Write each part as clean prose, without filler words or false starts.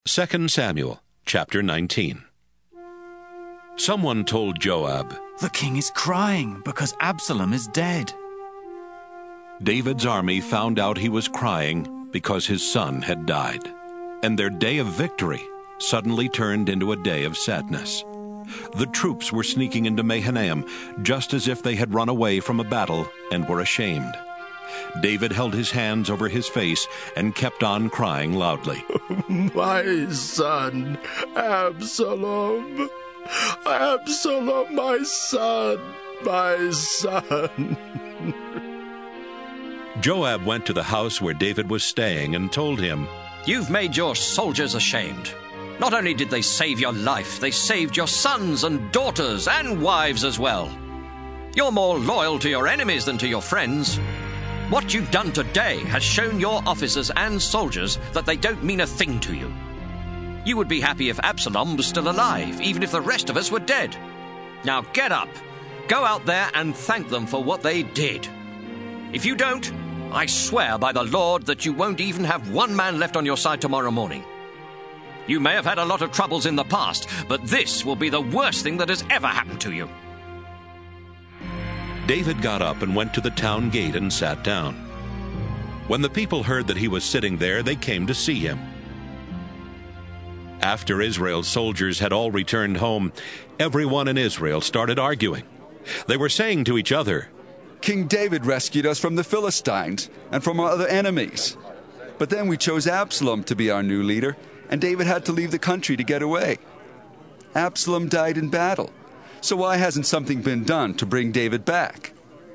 2 Samuel, chapter 19. Someone told Joab, "The king is crying because Absalom is dead." David's army found out he was crying because his son had died, and their day of victory suddenly turned into a day of sadness. The troops were sneaking into Mahanaim just as if they had run away from a battle and were ashamed. David held his hands over his face and kept on crying loudly. "My son, Absalom! Absalom, my son, my son!" Joab went to the house where David was staying and told him, "You've made your soldiers ashamed. Not only did they save your life, they saved your sons and daughters and wives as well. You're more loyal to your enemies than to your friends. What you've done today has shown your officers and soldiers that they don't mean a thing to you. You would be happy if Absalom was still alive, even if the rest of us were dead. Now get up, go out there and thank them for what they did. If you don't, I swear by the Lord that you won't even have one man left on your side tomorrow morning. You may have had a lot of troubles in the past, but this will be the worst thing that has ever happened to you." David got up and went to the town gate and sat down. When the people heard that he was sitting there, they came to see him. After Israel's soldiers had all returned home, everyone in Israel started arguing. They were saying to each other, "King David rescued us from the Philistines and from our other enemies. But then we chose Absalom to be our new leader, and David had to leave the country to get away. Absalom died in battle. So why hasn't something been done to bring David back?"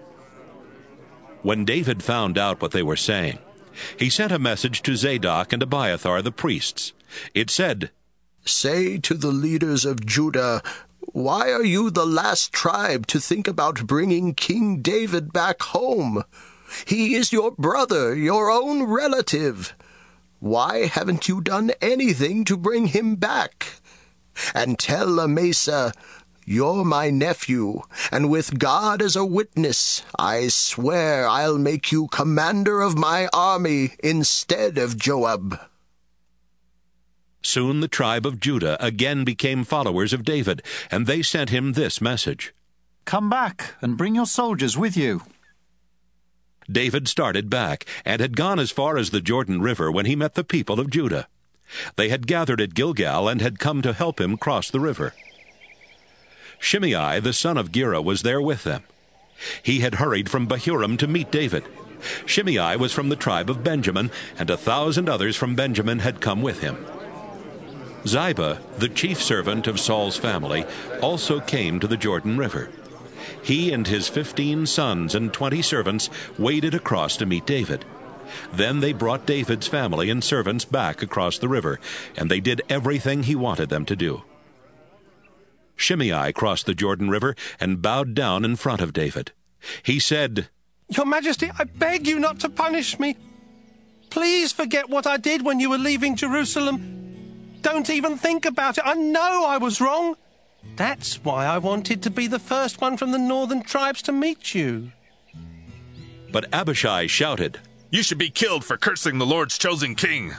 When David found out what they were saying, he sent a message to Zadok and Abiathar the priests. It said, "Say to the leaders of Judah, why are you the last tribe to think about bringing King David back home? He is your brother, your own relative. Why haven't you done anything to bring him back? And tell Amasa, you're my nephew, and with God as a witness, I swear I'll make you commander of my army instead of Joab." Soon the tribe of Judah again became followers of David, and they sent him this message: "Come back and bring your soldiers with you." David started back and had gone as far as the Jordan River when he met the people of Judah. They had gathered at Gilgal and had come to help him cross the river. Shimei, the son of Gera, was there with them. He had hurried from Bahurim to meet David. Shimei was from the tribe of Benjamin, and 1,000 others from Benjamin had come with him. Ziba, the chief servant of Saul's family, also came to the Jordan River. He and his 15 sons and 20 servants waded across to meet David. Then they brought David's family and servants back across the river, and they did everything he wanted them to do. Shimei crossed the Jordan River and bowed down in front of David. He said, "Your Majesty, I beg you not to punish me. Please forget what I did when you were leaving Jerusalem. Don't even think about it. I know I was wrong. That's why I wanted to be the first one from the northern tribes to meet you." But Abishai shouted, "You should be killed for cursing the Lord's chosen king."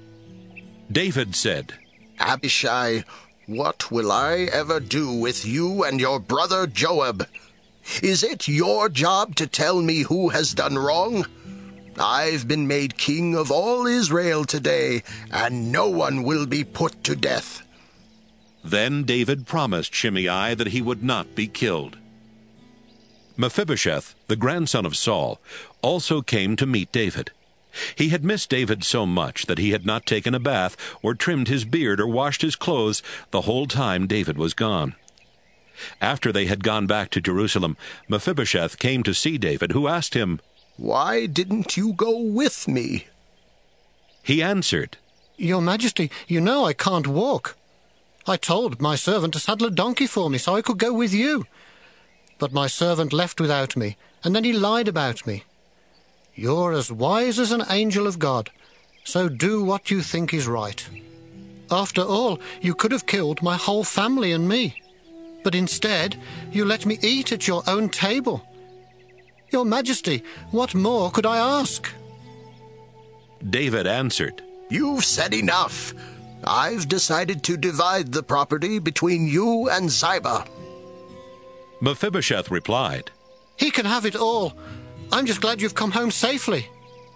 David said, "Abishai, what will I ever do with you and your brother Joab? Is it your job to tell me who has done wrong? I've been made king of all Israel today, and no one will be put to death." Then David promised Shimei that he would not be killed. Mephibosheth, the grandson of Saul, also came to meet David. He had missed David so much that he had not taken a bath or trimmed his beard or washed his clothes the whole time David was gone. After they had gone back to Jerusalem, Mephibosheth came to see David, who asked him, "Why didn't you go with me?" He answered, "Your Majesty, you know I can't walk. I told my servant to saddle a donkey for me so I could go with you. But my servant left without me, and then he lied about me. You're as wise as an angel of God, so do what you think is right. After all, you could have killed my whole family and me. But instead, you let me eat at your own table. Your Majesty, what more could I ask?" David answered, "You've said enough. I've decided to divide the property between you and Ziba." Mephibosheth replied, He can have it all. I'm just glad you've come home safely.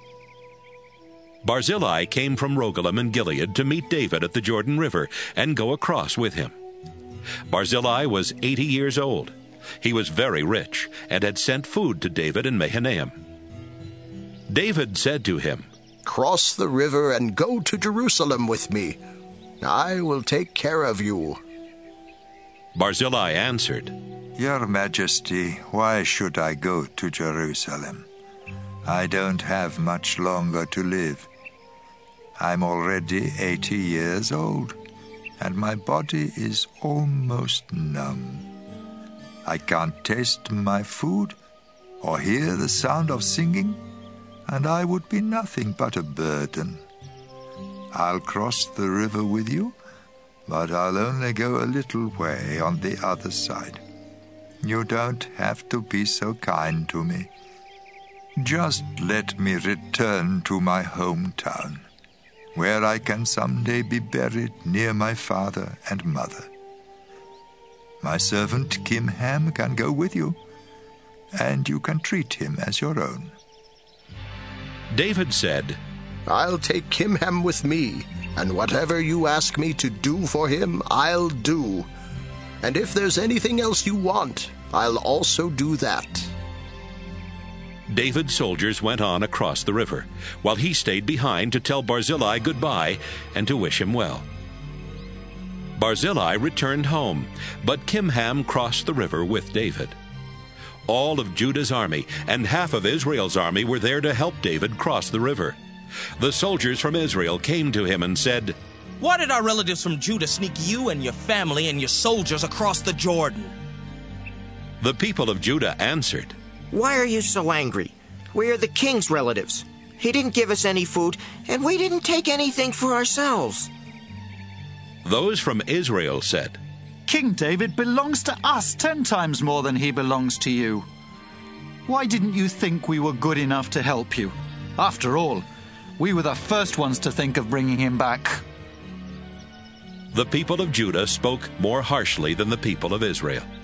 Barzillai came from Rogelim in Gilead to meet David at the Jordan River and go across with him. Barzillai was 80 years old. He was very rich and had sent food to David in Mahanaim. David said to him, "Cross the river and go to Jerusalem with me. I will take care of you." Barzillai answered, "Your Majesty, why should I go to Jerusalem? I don't have much longer to live. I'm already 80 years old, and my body is almost numb. I can't taste my food or hear the sound of singing, and I would be nothing but a burden. I'll cross the river with you, but I'll only go a little way on the other side. You don't have to be so kind to me. Just let me return to my hometown, where I can someday be buried near my father and mother. My servant Kimham can go with you, and you can treat him as your own." David said, "I'll take Kimham with me, and whatever you ask me to do for him, I'll do. And if there's anything else you want, I'll also do that." David's soldiers went on across the river, while he stayed behind to tell Barzillai goodbye and to wish him well. Barzillai returned home, but Kimham crossed the river with David. All of Judah's army and half of Israel's army were there to help David cross the river. The soldiers from Israel came to him and said, "Why did our relatives from Judah sneak you and your family and your soldiers across the Jordan?" The people of Judah answered, "Why are you so angry? We are the king's relatives. He didn't give us any food, and we didn't take anything for ourselves." Those from Israel said, King David belongs to us 10 times more than he belongs to you. Why didn't you think we were good enough to help you? After all, we were the first ones to think of bringing him back." The people of Judah spoke more harshly than the people of Israel.